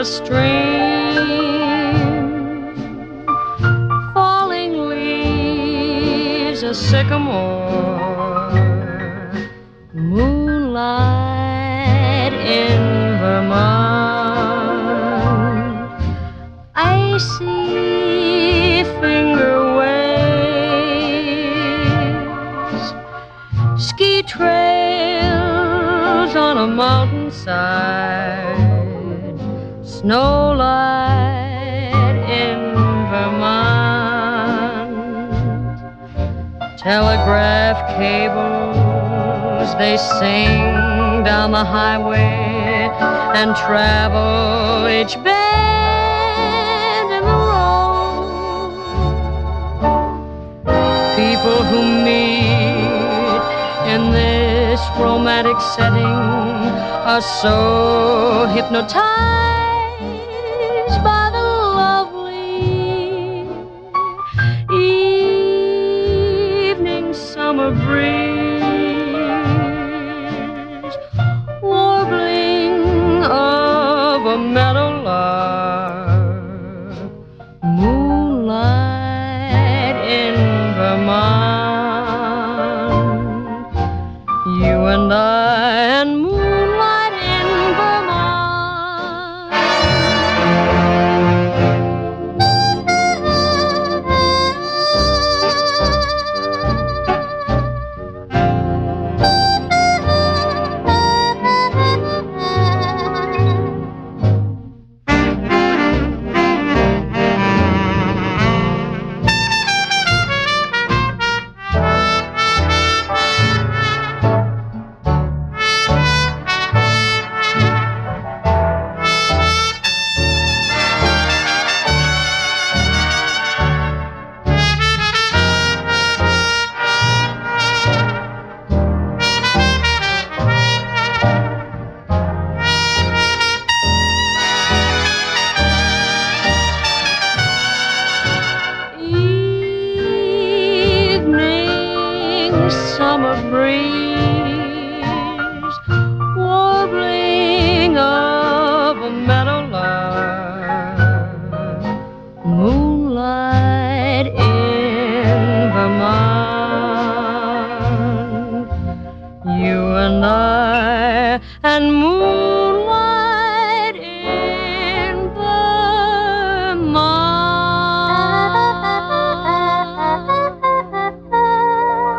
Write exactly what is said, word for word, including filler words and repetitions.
a stream, falling leaves, a sycamore, moonlight in Vermont, icy finger waves, ski trails on a mountainside, snowlight in Vermont, telegraph cables, they sing down the highway and travel each bend in the road. People who meet in this romantic setting are so hypnotized by the lovely evening summer breeze.